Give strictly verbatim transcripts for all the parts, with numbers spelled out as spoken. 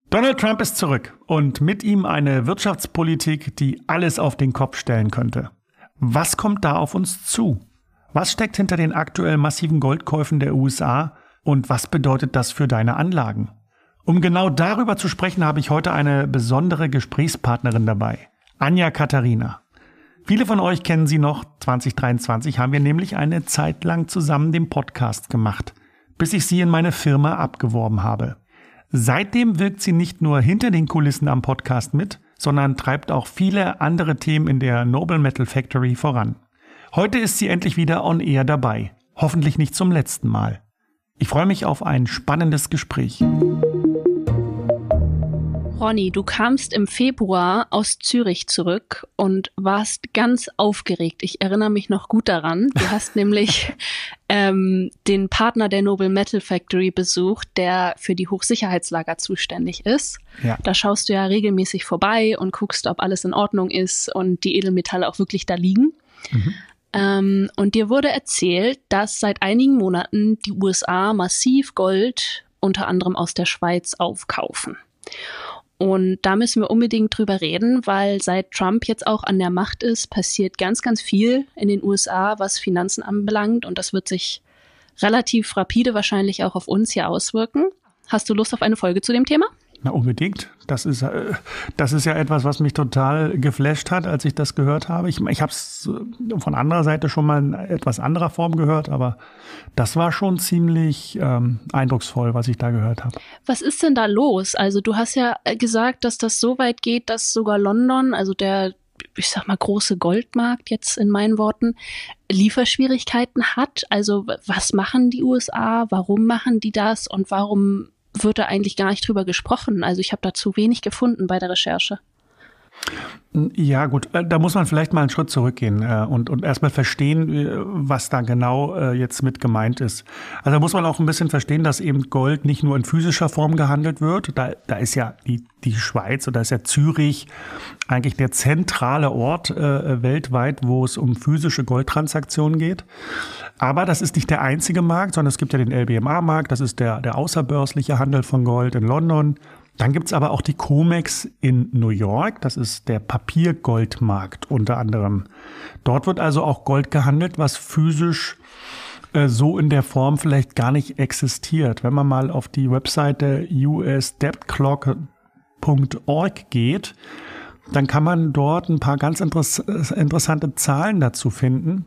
Donald Trump ist zurück und mit ihm eine Wirtschaftspolitik, die alles auf den Kopf stellen könnte. Was kommt da auf uns zu? Was steckt hinter den aktuell massiven Goldkäufen der U S A und was bedeutet das für deine Anlagen? Um genau darüber zu sprechen, habe ich heute eine besondere Gesprächspartnerin dabei, Anja Katharina. Viele von euch kennen sie noch. zwanzig dreiundzwanzig haben wir nämlich eine Zeit lang zusammen den Podcast gemacht, bis ich sie in meine Firma abgeworben habe. Seitdem wirkt sie nicht nur hinter den Kulissen am Podcast mit, sondern treibt auch viele andere Themen in der Noble Metal Factory voran. Heute ist sie endlich wieder on air dabei. Hoffentlich nicht zum letzten Mal. Ich freue mich auf ein spannendes Gespräch. Ronny, du kamst im Februar aus Zürich zurück und warst ganz aufgeregt. Ich erinnere mich noch gut daran. Du hast nämlich ähm, den Partner der Noble Metal Factory besucht, der für die Hochsicherheitslager zuständig ist. Ja. Da schaust du ja regelmäßig vorbei und guckst, ob alles in Ordnung ist und die Edelmetalle auch wirklich da liegen. Mhm. Ähm, und dir wurde erzählt, dass seit einigen Monaten die U S A massiv Gold, unter anderem aus der Schweiz, aufkaufen. Und da müssen wir unbedingt drüber reden, weil seit Trump jetzt auch an der Macht ist, passiert ganz, ganz viel in den U S A, was Finanzen anbelangt. Und das wird sich relativ rapide wahrscheinlich auch auf uns hier auswirken. Hast du Lust auf eine Folge zu dem Thema? Na, unbedingt. Das ist, äh, das ist ja etwas, was mich total geflasht hat, als ich das gehört habe. Ich, ich habe es von anderer Seite schon mal in etwas anderer Form gehört, aber das war schon ziemlich ähm, eindrucksvoll, was ich da gehört habe. Was ist denn da los? Also du hast ja gesagt, dass das so weit geht, dass sogar London, also der, ich sag mal, große Goldmarkt jetzt in meinen Worten, Lieferschwierigkeiten hat. Also was machen die U S A? Warum machen die das? Und warum wird da eigentlich gar nicht drüber gesprochen? Also ich habe da zu wenig gefunden bei der Recherche. Ja gut, da muss man vielleicht mal einen Schritt zurückgehen und, und erstmal verstehen, was da genau jetzt mit gemeint ist. Also da muss man auch ein bisschen verstehen, dass eben Gold nicht nur in physischer Form gehandelt wird. Da, da ist ja die, die Schweiz oder ist ja Zürich eigentlich der zentrale Ort äh, weltweit, wo es um physische Goldtransaktionen geht. Aber das ist nicht der einzige Markt, sondern es gibt ja den L B M A-Markt, das ist der, der außerbörsliche Handel von Gold in London. Dann gibt's aber auch die COMEX in New York, das ist der Papiergoldmarkt unter anderem. Dort wird also auch Gold gehandelt, was physisch äh, so in der Form vielleicht gar nicht existiert. Wenn man mal auf die Webseite U S debt clock Punkt org geht, dann kann man dort ein paar ganz interess- interessante Zahlen dazu finden.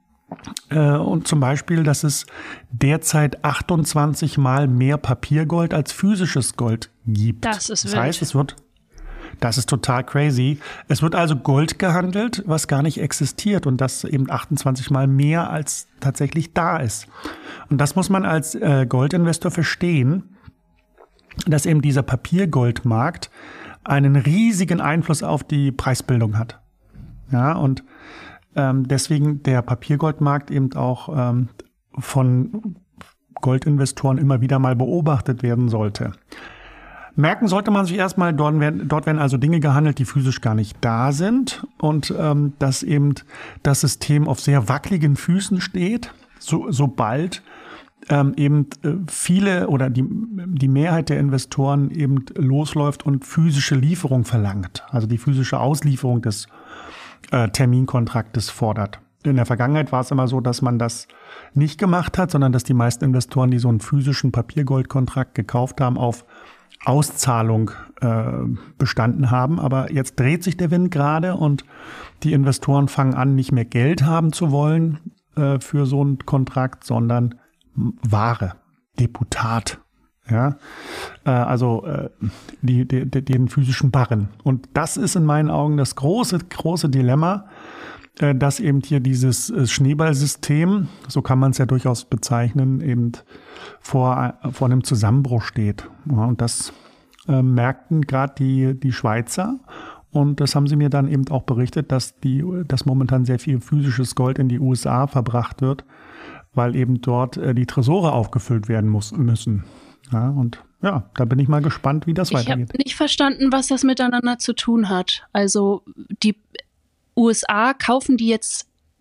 Und zum Beispiel, dass es derzeit achtundzwanzig Mal mehr Papiergold als physisches Gold gibt. Das ist das wild. heißt, es wird, das ist total crazy. Es wird also Gold gehandelt, was gar nicht existiert und das eben achtundzwanzig Mal mehr als tatsächlich da ist. Und das muss man als äh, Goldinvestor verstehen, dass eben dieser Papiergoldmarkt einen riesigen Einfluss auf die Preisbildung hat. Ja, und Ähm, deswegen der Papiergoldmarkt eben auch ähm, von Goldinvestoren immer wieder mal beobachtet werden sollte. Merken sollte man sich erstmal, dort werden, dort werden also Dinge gehandelt, die physisch gar nicht da sind und ähm, dass eben das System auf sehr wackeligen Füßen steht, so, sobald ähm, eben viele oder die, die Mehrheit der Investoren eben losläuft und physische Lieferung verlangt, also die physische Auslieferung des Terminkontraktes fordert. In der Vergangenheit war es immer so, dass man das nicht gemacht hat, sondern dass die meisten Investoren, die so einen physischen Papiergoldkontrakt gekauft haben, auf Auszahlung äh, bestanden haben. Aber jetzt dreht sich der Wind gerade und die Investoren fangen an, nicht mehr Geld haben zu wollen äh, für so einen Kontrakt, sondern Ware, Deputat. Ja, äh, also äh, die, die, die, den physischen Barren. Und das ist in meinen Augen das große, große Dilemma, äh, dass eben hier dieses äh, Schneeballsystem, so kann man es ja durchaus bezeichnen, eben vor, vor einem Zusammenbruch steht. Ja, und das äh, merkten gerade die, die Schweizer. Und das haben sie mir dann eben auch berichtet, dass, die, dass momentan sehr viel physisches Gold in die U S A verbracht wird, weil eben dort äh, die Tresore aufgefüllt werden muss, müssen. Ja, und ja, da bin ich mal gespannt, wie das ich weitergeht. Ich habe nicht verstanden, was das miteinander zu tun hat. Also die U S A kaufen die jetzt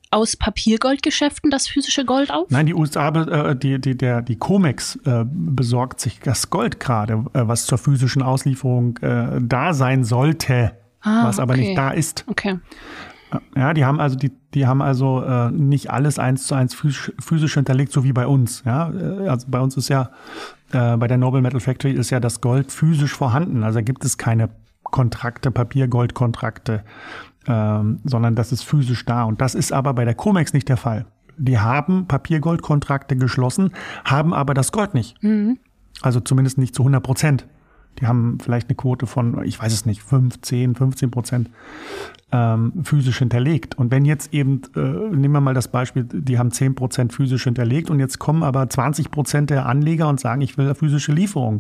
aus Papiergoldgeschäften das physische Gold auf? Nein, die U S A, äh, die, die, der, die COMEX äh, besorgt sich das Gold gerade, äh, was zur physischen Auslieferung äh, da sein sollte, ah, was aber okay. nicht da ist. Okay. Ja, die haben also die, die haben also äh, nicht alles eins zu eins physisch, physisch hinterlegt, so wie bei uns. Ja, also bei uns ist ja äh, bei der Noble Metal Factory ist ja das Gold physisch vorhanden. Also da gibt es keine Kontrakte, Papiergoldkontrakte, ähm, sondern das ist physisch da. Und das ist aber bei der COMEX nicht der Fall. Die haben Papiergoldkontrakte geschlossen, haben aber das Gold nicht. Mhm. Also zumindest nicht zu hundert Prozent. Die haben vielleicht eine Quote von, ich weiß es nicht, fünf, zehn, fünfzehn Prozent ähm, physisch hinterlegt. Und wenn jetzt eben, äh, nehmen wir mal das Beispiel, die haben zehn Prozent physisch hinterlegt und jetzt kommen aber zwanzig Prozent der Anleger und sagen, ich will eine physische Lieferung,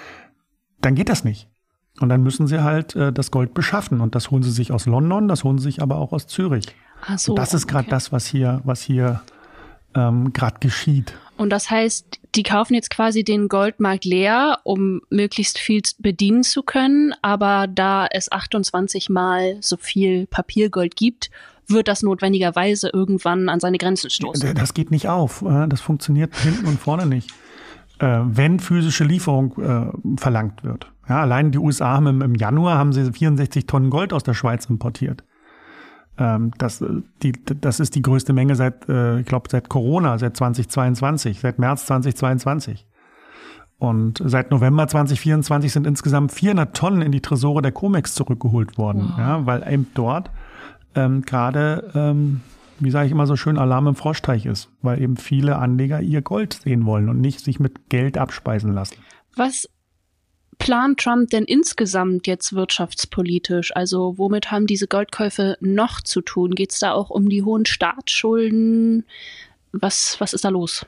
dann geht das nicht. Und dann müssen sie halt äh, das Gold beschaffen. Und das holen sie sich aus London, das holen sie sich aber auch aus Zürich. Ach so, und das ist gerade okay. das, was hier, was hier ähm, gerade geschieht. Und das heißt, die kaufen jetzt quasi den Goldmarkt leer, um möglichst viel bedienen zu können. Aber da es achtundzwanzig Mal so viel Papiergold gibt, wird das notwendigerweise irgendwann an seine Grenzen stoßen. Das geht nicht auf. Das funktioniert hinten und vorne nicht. Wenn physische Lieferung äh, verlangt wird. Ja, allein die U S A haben im, im Januar haben sie vierundsechzig Tonnen Gold aus der Schweiz importiert. Ähm, das, die, das ist die größte Menge seit, äh, ich glaube, seit Corona, seit zweitausendzweiundzwanzig, seit März zweitausendzweiundzwanzig. Und seit November zweitausendvierundzwanzig sind insgesamt vierhundert Tonnen in die Tresore der COMEX zurückgeholt worden. Wow. Ja, weil eben dort ähm, gerade, ähm, wie sage ich immer so schön, Alarm im Froschteich ist, weil eben viele Anleger ihr Gold sehen wollen und nicht sich mit Geld abspeisen lassen. Was plant Trump denn insgesamt jetzt wirtschaftspolitisch? Also womit haben diese Goldkäufe noch zu tun? Geht es da auch um die hohen Staatsschulden? Was, was ist da los?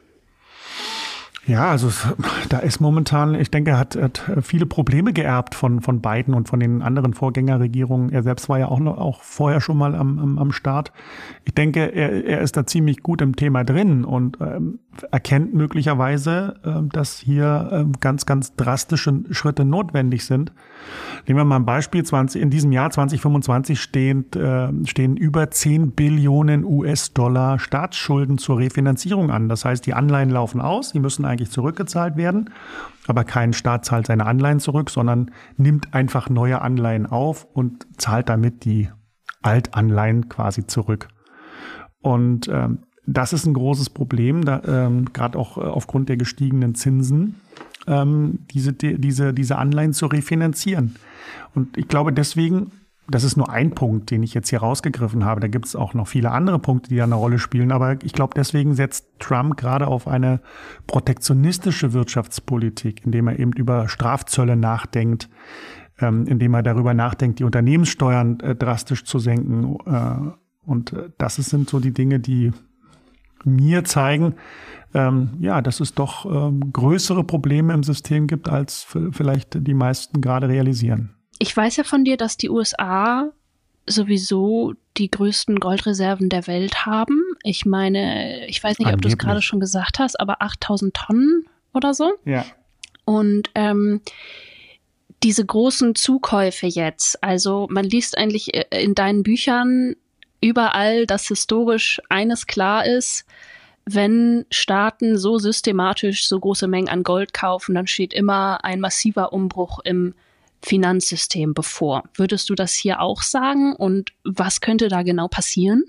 Ja, also da ist momentan, ich denke, er hat, hat viele Probleme geerbt von, von Biden und von den anderen Vorgängerregierungen. Er selbst war ja auch noch auch vorher schon mal am, am, am Start. Ich denke, er, er ist da ziemlich gut im Thema drin und ähm, erkennt möglicherweise, ähm, dass hier ähm, ganz, ganz drastische Schritte notwendig sind. Nehmen wir mal ein Beispiel. zwanzig, in diesem Jahr zweitausendfünfundzwanzig stehen, äh, stehen über zehn Billionen U S-Dollar Staatsschulden zur Refinanzierung an. Das heißt, die Anleihen laufen aus, die müssen eigentlich zurückgezahlt werden, aber kein Staat zahlt seine Anleihen zurück, sondern nimmt einfach neue Anleihen auf und zahlt damit die Altanleihen quasi zurück. Und ähm, das ist ein großes Problem, da, ähm, gerade auch äh, aufgrund der gestiegenen Zinsen, ähm, diese, die, diese, diese Anleihen zu refinanzieren. Und ich glaube deswegen, das ist nur ein Punkt, den ich jetzt hier rausgegriffen habe. Da gibt es auch noch viele andere Punkte, die da eine Rolle spielen. Aber ich glaube, deswegen setzt Trump gerade auf eine protektionistische Wirtschaftspolitik, indem er eben über Strafzölle nachdenkt, ähm, indem er darüber nachdenkt, die Unternehmenssteuern äh, drastisch zu senken. Äh, und äh, das sind so die Dinge, die mir zeigen, ähm, ja, dass es doch ähm, größere Probleme im System gibt, als f- vielleicht die meisten gerade realisieren. Ich weiß ja von dir, dass die U S A sowieso die größten Goldreserven der Welt haben. Ich meine, ich weiß nicht, Angeblich. ob du es gerade schon gesagt hast, aber achttausend Tonnen oder so. Ja. Und ähm, diese großen Zukäufe jetzt, also man liest eigentlich in deinen Büchern überall, dass historisch eines klar ist: Wenn Staaten so systematisch so große Mengen an Gold kaufen, dann steht immer ein massiver Umbruch im Finanzsystem bevor. Würdest du das hier auch sagen? Und was könnte da genau passieren?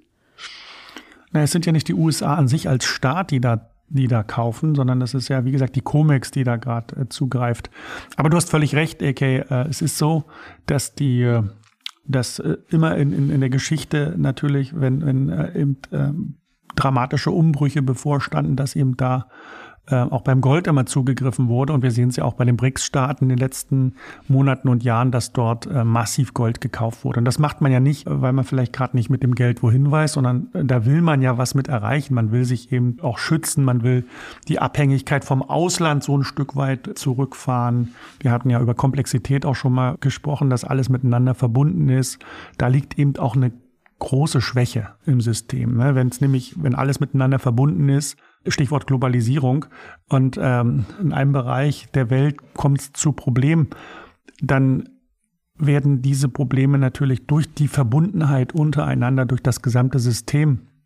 Na, es sind ja nicht die U S A an sich als Staat, die da, die da kaufen, sondern das ist ja, wie gesagt, die COMEX, die da gerade äh, zugreift. Aber du hast völlig recht, A K. Äh, es ist so, dass die äh, dass äh, immer in, in, in der Geschichte natürlich, wenn, wenn äh, eben äh, dramatische Umbrüche bevorstanden, dass eben da äh, auch beim Gold immer zugegriffen wurde. Und wir sehen es ja auch bei den B R I C S-Staaten in den letzten Monaten und Jahren, dass dort äh, massiv Gold gekauft wurde. Und das macht man ja nicht, weil man vielleicht gerade nicht mit dem Geld wohin weiß, sondern äh, da will man ja was mit erreichen. Man will sich eben auch schützen. Man will die Abhängigkeit vom Ausland so ein Stück weit zurückfahren. Wir hatten ja über Komplexität auch schon mal gesprochen, dass alles miteinander verbunden ist. Da liegt eben auch eine große Schwäche im System. Ne? Wenn es nämlich, wenn alles miteinander verbunden ist, Stichwort Globalisierung, und ähm, in einem Bereich der Welt kommt es zu Problemen, dann werden diese Probleme natürlich durch die Verbundenheit untereinander, durch das gesamte System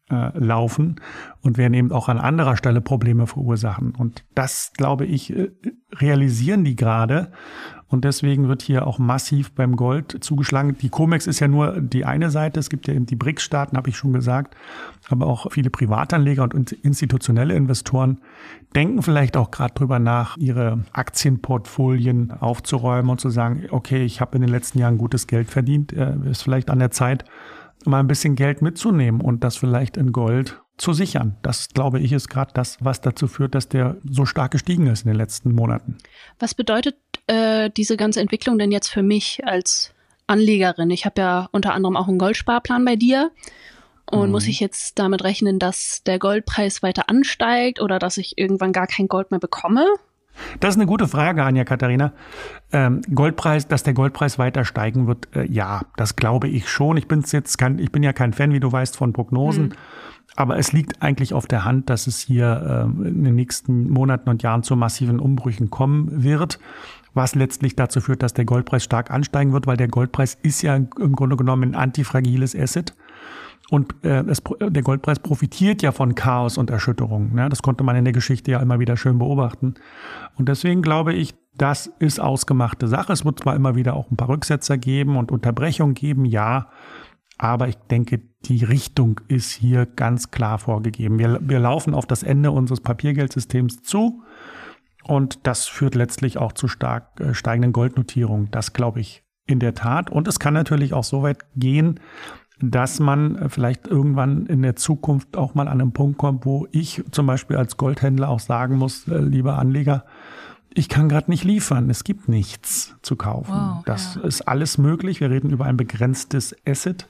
äh, laufen und werden eben auch an anderer Stelle Probleme verursachen. Und das, glaube ich, äh, realisieren die gerade. Und deswegen wird hier auch massiv beim Gold zugeschlagen. Die COMEX ist ja nur die eine Seite. Es gibt ja eben die B R I C-Staaten, habe ich schon gesagt. Aber auch viele Privatanleger und institutionelle Investoren denken vielleicht auch gerade drüber nach, ihre Aktienportfolien aufzuräumen und zu sagen, okay, ich habe in den letzten Jahren gutes Geld verdient. Äh, ist vielleicht an der Zeit, mal ein bisschen Geld mitzunehmen und das vielleicht in Gold zu sichern. Das, glaube ich, ist gerade das, was dazu führt, dass der so stark gestiegen ist in den letzten Monaten. Was bedeutet äh, diese ganze Entwicklung denn jetzt für mich als Anlegerin? Ich habe ja unter anderem auch einen Goldsparplan bei dir. Und mhm. muss ich jetzt damit rechnen, dass der Goldpreis weiter ansteigt oder dass ich irgendwann gar kein Gold mehr bekomme? Das ist eine gute Frage, Anja Katharina. Ähm, Goldpreis, dass der Goldpreis weiter steigen wird, äh, ja, das glaube ich schon. Ich bin's jetzt kein, ich bin ja kein Fan, wie du weißt, von Prognosen. Mhm. Aber es liegt eigentlich auf der Hand, dass es hier äh, in den nächsten Monaten und Jahren zu massiven Umbrüchen kommen wird, was letztlich dazu führt, dass der Goldpreis stark ansteigen wird, weil der Goldpreis ist ja im Grunde genommen ein antifragiles Asset. Und äh, es, der Goldpreis profitiert ja von Chaos und Erschütterungen. Ne? Das konnte man in der Geschichte ja immer wieder schön beobachten. Und deswegen glaube ich, das ist ausgemachte Sache. Es wird zwar immer wieder auch ein paar Rücksetzer geben und Unterbrechungen geben, ja. Aber ich denke, die Richtung ist hier ganz klar vorgegeben. Wir, wir laufen auf das Ende unseres Papiergeldsystems zu. Und das führt letztlich auch zu stark äh, steigenden Goldnotierungen. Das glaube ich in der Tat. Und es kann natürlich auch so weit gehen, dass man vielleicht irgendwann in der Zukunft auch mal an einen Punkt kommt, wo ich zum Beispiel als Goldhändler auch sagen muss, äh, lieber Anleger, ich kann gerade nicht liefern, es gibt nichts zu kaufen. Wow, das ja. ist alles möglich, wir reden über ein begrenztes Asset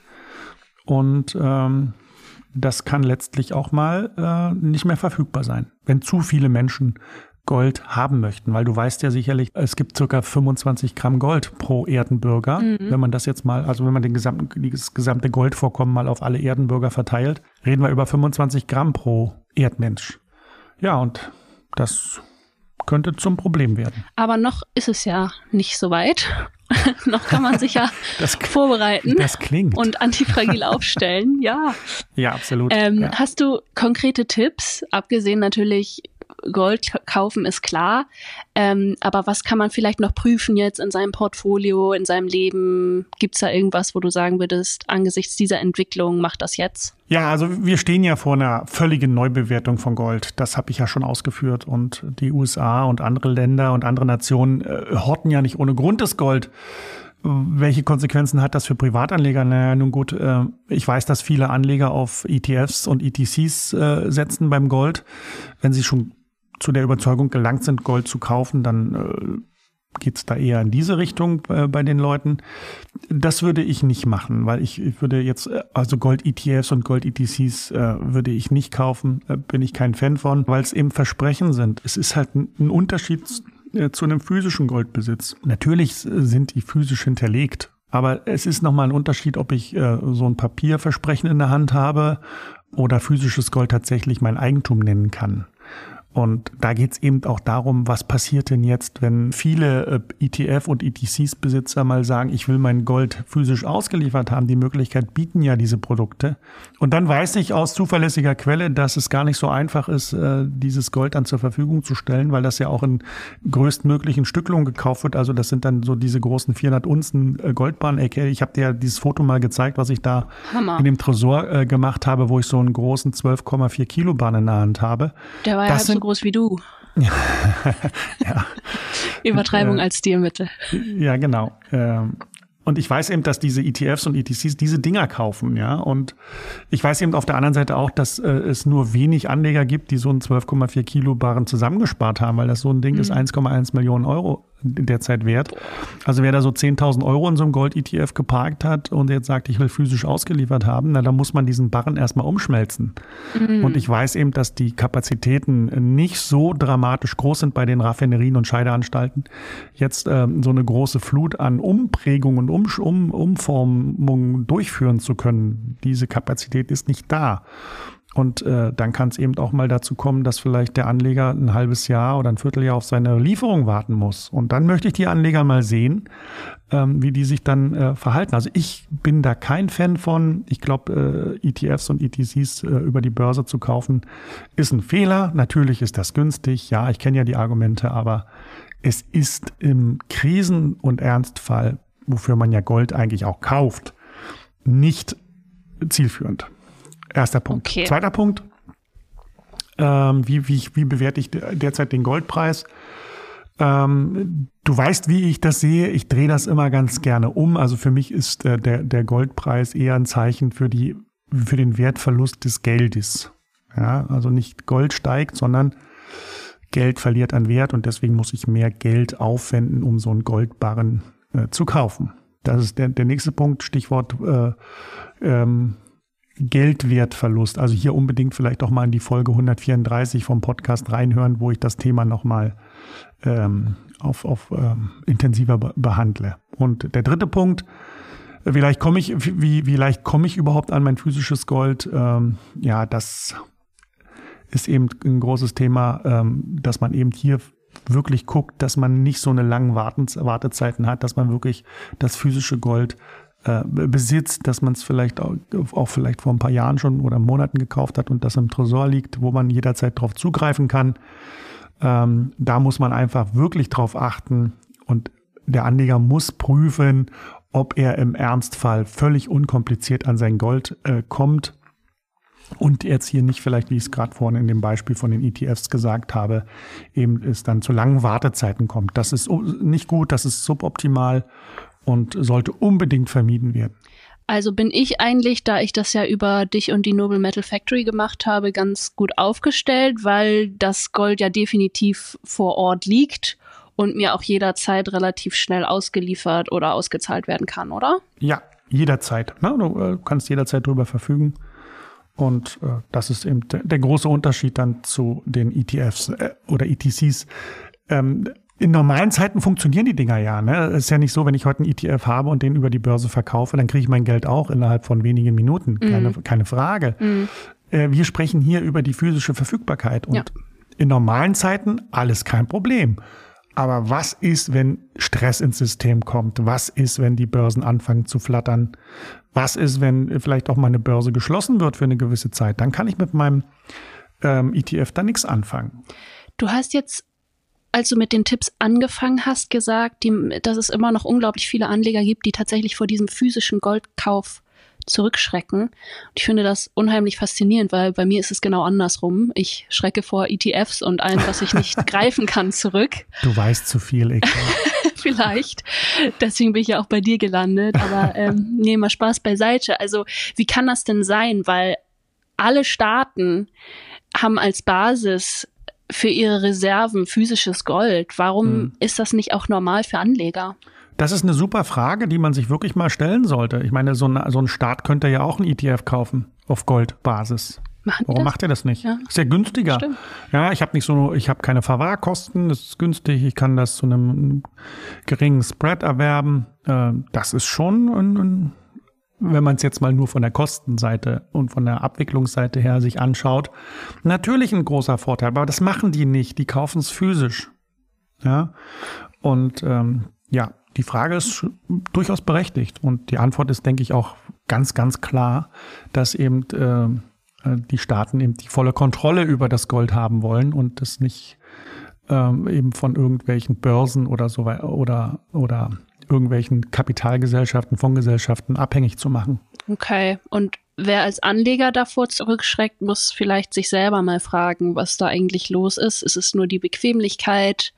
und ähm, das kann letztlich auch mal äh, nicht mehr verfügbar sein, wenn zu viele Menschen Gold haben möchten, weil du weißt ja sicherlich, es gibt circa fünfundzwanzig Gramm Gold pro Erdenbürger. Mhm. Wenn man das jetzt mal, also wenn man den gesamten, das gesamte Goldvorkommen mal auf alle Erdenbürger verteilt, reden wir über fünfundzwanzig Gramm pro Erdmensch. Ja, und das könnte zum Problem werden. Aber noch ist es ja nicht so weit. Noch kann man sich ja das, vorbereiten das klingt. Und antifragil aufstellen. Ja, ja absolut. Ähm, ja. Hast du konkrete Tipps, abgesehen natürlich Gold kaufen ist klar, ähm, aber was kann man vielleicht noch prüfen jetzt in seinem Portfolio, in seinem Leben? Gibt es da irgendwas, wo du sagen würdest, angesichts dieser Entwicklung, mach das jetzt? Ja, also wir stehen ja vor einer völligen Neubewertung von Gold. Das habe ich ja schon ausgeführt. Und die U S A und andere Länder und andere Nationen äh, horten ja nicht ohne Grund das Gold. Welche Konsequenzen hat das für Privatanleger? Naja, nun gut, äh, ich weiß, dass viele Anleger auf E T Fs und E T Cs äh, setzen beim Gold. Wenn sie schon zu der Überzeugung gelangt sind, Gold zu kaufen, dann äh, geht es da eher in diese Richtung äh, bei den Leuten. Das würde ich nicht machen, weil ich, ich würde jetzt, also Gold-E T Fs und Gold-E T Cs äh, würde ich nicht kaufen, äh, bin ich kein Fan von, weil es eben Versprechen sind. Es ist halt ein, ein Unterschied äh, zu einem physischen Goldbesitz. Natürlich sind die physisch hinterlegt, aber es ist nochmal ein Unterschied, ob ich äh, so ein Papierversprechen in der Hand habe oder physisches Gold tatsächlich mein Eigentum nennen kann. Und da geht es eben auch darum, was passiert denn jetzt, wenn viele E T F- und E T Cs-Besitzer mal sagen, ich will mein Gold physisch ausgeliefert haben. Die Möglichkeit bieten ja diese Produkte. Und dann weiß ich aus zuverlässiger Quelle, dass es gar nicht so einfach ist, dieses Gold dann zur Verfügung zu stellen, weil das ja auch in größtmöglichen Stückelungen gekauft wird. Also das sind dann so diese großen vierhundert Unzen Goldbarren. Ich habe dir dieses Foto mal gezeigt, was ich da Hammer. in dem Tresor gemacht habe, wo ich so einen großen zwölf Komma vier Kilo Barren in der Hand habe. Der war ja halb so groß wie du. ja. Übertreibung äh, als Stilmittel. Ja, genau. Ähm, und ich weiß eben, dass diese E T Fs und E T Cs diese Dinger kaufen, ja. Und ich weiß eben auf der anderen Seite auch, dass äh, es nur wenig Anleger gibt, die so einen zwölf Komma vier Kilo Barren zusammengespart haben, weil das so ein Ding mhm. ist eins Komma eins Millionen Euro derzeit wert. Also wer da so zehntausend Euro in so einem Gold-E T F geparkt hat und jetzt sagt, ich will physisch ausgeliefert haben, na, da muss man diesen Barren erstmal umschmelzen. Mhm. Und ich weiß eben, dass die Kapazitäten nicht so dramatisch groß sind bei den Raffinerien und Scheideanstalten, jetzt ähm, so eine große Flut an Umprägungen und um, um, Umformungen durchführen zu können. Diese Kapazität ist nicht da. Und äh, dann kann es eben auch mal dazu kommen, dass vielleicht der Anleger ein halbes Jahr oder ein Vierteljahr auf seine Lieferung warten muss. Und dann möchte ich die Anleger mal sehen, ähm, wie die sich dann äh, verhalten. Also ich bin da kein Fan von. Ich glaube, äh, E T Fs und E T Cs äh, über die Börse zu kaufen, ist ein Fehler. Natürlich ist das günstig. Ja, ich kenne ja die Argumente, aber es ist im Krisen- und Ernstfall, wofür man ja Gold eigentlich auch kauft, nicht zielführend. Erster Punkt. Okay. Zweiter Punkt. Ähm, wie, wie, wie bewerte ich derzeit den Goldpreis? Ähm, du weißt, wie ich das sehe. Ich drehe das immer ganz gerne um. Also für mich ist äh, der, der Goldpreis eher ein Zeichen für die, für den Wertverlust des Geldes. Ja, also nicht Gold steigt, sondern Geld verliert an Wert und deswegen muss ich mehr Geld aufwenden, um so einen Goldbarren äh, zu kaufen. Das ist der, der nächste Punkt. Stichwort äh, ähm, Geldwertverlust. Also hier unbedingt vielleicht auch mal in die Folge hundertvierunddreißig vom Podcast reinhören, wo ich das Thema nochmal ähm, auf, auf ähm, intensiver be- behandle. Und der dritte Punkt, wie leicht komme ich, wie, wie leicht komme ich überhaupt an mein physisches Gold? Ähm, ja, das ist eben ein großes Thema, ähm, dass man eben hier wirklich guckt, dass man nicht so eine langen Wartens- Wartezeiten hat, dass man wirklich das physische Gold äh, besitzt, dass man es vielleicht auch, auch vielleicht vor ein paar Jahren schon oder Monaten gekauft hat und das im Tresor liegt, wo man jederzeit drauf zugreifen kann. Ähm, da muss man einfach wirklich drauf achten und der Anleger muss prüfen, ob er im Ernstfall völlig unkompliziert an sein Gold äh, kommt und jetzt hier nicht vielleicht, wie ich es gerade vorhin in dem Beispiel von den E T Fs gesagt habe, eben es dann zu langen Wartezeiten kommt. Das ist nicht gut, das ist suboptimal und sollte unbedingt vermieden werden. Also bin ich eigentlich, da ich das ja über dich und die Noble Metal Factory gemacht habe, ganz gut aufgestellt, weil das Gold ja definitiv vor Ort liegt und mir auch jederzeit relativ schnell ausgeliefert oder ausgezahlt werden kann, oder? Ja, jederzeit. Ne? Du äh, kannst jederzeit drüber verfügen. Und äh, das ist eben der, der große Unterschied dann zu den E T Fs äh, oder E T Cs. Ähm, in normalen Zeiten funktionieren die Dinger ja. Ne? Es ist ja nicht so, wenn ich heute einen E T F habe und den über die Börse verkaufe, dann kriege ich mein Geld auch innerhalb von wenigen Minuten. Mm. Keine, keine Frage. Mm. Äh, wir sprechen hier über die physische Verfügbarkeit. Und ja. In normalen Zeiten alles kein Problem. Aber was ist, wenn Stress ins System kommt? Was ist, wenn die Börsen anfangen zu flattern? Was ist, wenn vielleicht auch mal eine Börse geschlossen wird für eine gewisse Zeit? Dann kann ich mit meinem ähm, E T F da nichts anfangen. Du hast jetzt, als du mit den Tipps angefangen hast, gesagt, die, dass es immer noch unglaublich viele Anleger gibt, die tatsächlich vor diesem physischen Goldkauf zurückschrecken. Und ich finde das unheimlich faszinierend, weil bei mir ist es genau andersrum. Ich schrecke vor E T Fs und allem, was ich nicht greifen kann, zurück. Du weißt zu viel, Eka. Vielleicht. Deswegen bin ich ja auch bei dir gelandet. Aber ähm, nee, mal Spaß beiseite. Also wie kann das denn sein? Weil alle Staaten haben als Basis für ihre Reserven physisches Gold. Warum hm. ist das nicht auch normal für Anleger? Das ist eine super Frage, die man sich wirklich mal stellen sollte. Ich meine, so ein, so ein Staat könnte ja auch ein E T F kaufen auf Goldbasis. Machen Warum das? macht er das nicht? Ja. Ist ja günstiger. Stimmt. Ja, ich habe nicht so, ich habe keine Verwahrkosten, das ist günstig. Ich kann das zu einem geringen Spread erwerben. Das ist schon, ein, ein, wenn man es jetzt mal nur von der Kostenseite und von der Abwicklungsseite her sich anschaut, natürlich ein großer Vorteil. Aber das machen die nicht. Die kaufen es physisch. Ja, und ähm, ja. Die Frage ist durchaus berechtigt und die Antwort ist, denke ich, auch ganz, ganz klar, dass eben äh, die Staaten eben die volle Kontrolle über das Gold haben wollen und das nicht ähm, eben von irgendwelchen Börsen oder so weiter oder oder irgendwelchen Kapitalgesellschaften, Fondsgesellschaften abhängig zu machen. Okay, und wer als Anleger davor zurückschreckt, muss vielleicht sich selber mal fragen, was da eigentlich los ist. Ist es nur die Bequemlichkeit?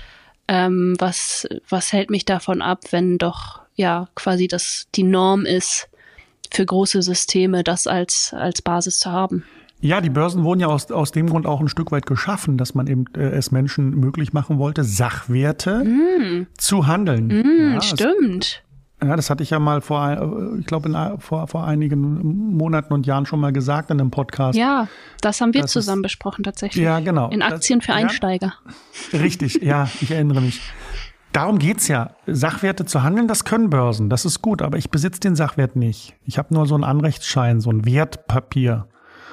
Ähm, was, was hält mich davon ab, wenn doch ja quasi das die Norm ist, für große Systeme das als, als Basis zu haben? Ja, die Börsen wurden ja aus, aus dem Grund auch ein Stück weit geschaffen, dass man eben äh, es Menschen möglich machen wollte, Sachwerte mm. zu handeln. Mm, ja, stimmt. Das, ja, das hatte ich ja mal vor, ich glaube, vor, vor einigen Monaten und Jahren schon mal gesagt in einem Podcast. Ja, das haben wir das zusammen ist, besprochen tatsächlich. Ja, genau. In Aktien das, für Einsteiger. Ja, richtig, ja, ich erinnere mich. Darum geht's ja. Sachwerte zu handeln, das können Börsen, das ist gut, aber ich besitze den Sachwert nicht. Ich habe nur so einen Anrechtsschein, so ein Wertpapier.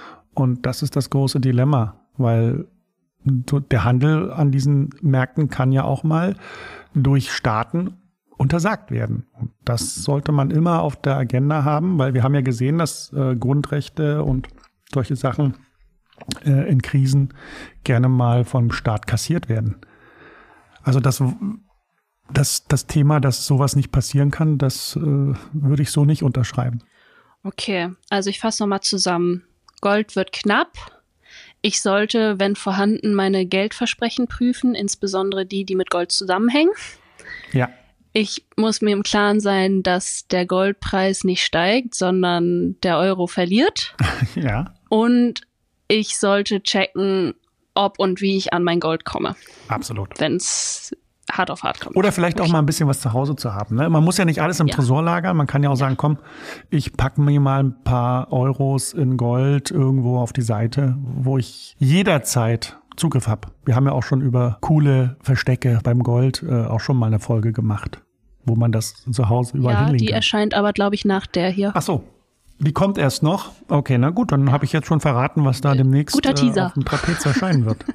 Und das ist das große Dilemma, weil der Handel an diesen Märkten kann ja auch mal durch Staaten untersagt werden. Und das sollte man immer auf der Agenda haben, weil wir haben ja gesehen, dass äh, Grundrechte und solche Sachen äh, in Krisen gerne mal vom Staat kassiert werden. Also das, das, das Thema, dass sowas nicht passieren kann, das äh, würde ich so nicht unterschreiben. Okay, also ich fasse nochmal zusammen. Gold wird knapp. Ich sollte, wenn vorhanden, meine Geldversprechen prüfen, insbesondere die, die mit Gold zusammenhängen. Ja. Ich muss mir im Klaren sein, dass der Goldpreis nicht steigt, sondern der Euro verliert. Ja. Und ich sollte checken, ob und wie ich an mein Gold komme. Absolut. Wenn es hart auf hart kommt. Oder vielleicht okay. auch mal ein bisschen was zu Hause zu haben. Ne? Man muss ja nicht alles im ja. Tresor lagern. Man kann ja auch ja. sagen, komm, ich packe mir mal ein paar Euros in Gold irgendwo auf die Seite, wo ich jederzeit Zugriff habe. Wir haben ja auch schon über coole Verstecke beim Gold äh, auch schon mal eine Folge gemacht, wo man das zu Hause überall ja, hinlegen kann. Ja, die erscheint aber, glaube ich, nach der hier. Ach so, die kommt erst noch. Okay, na gut, dann habe ich jetzt schon verraten, was da demnächst Guter Teaser. Äh, auf dem Trapez erscheinen wird.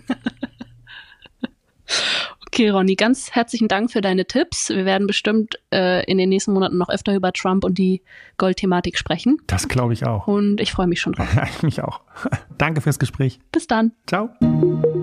Okay, Ronny, ganz herzlichen Dank für deine Tipps. Wir werden bestimmt äh, in den nächsten Monaten noch öfter über Trump und die Goldthematik sprechen. Das glaube ich auch. Und ich freue mich schon drauf. Ja, ich mich auch. Danke fürs Gespräch. Bis dann. Ciao.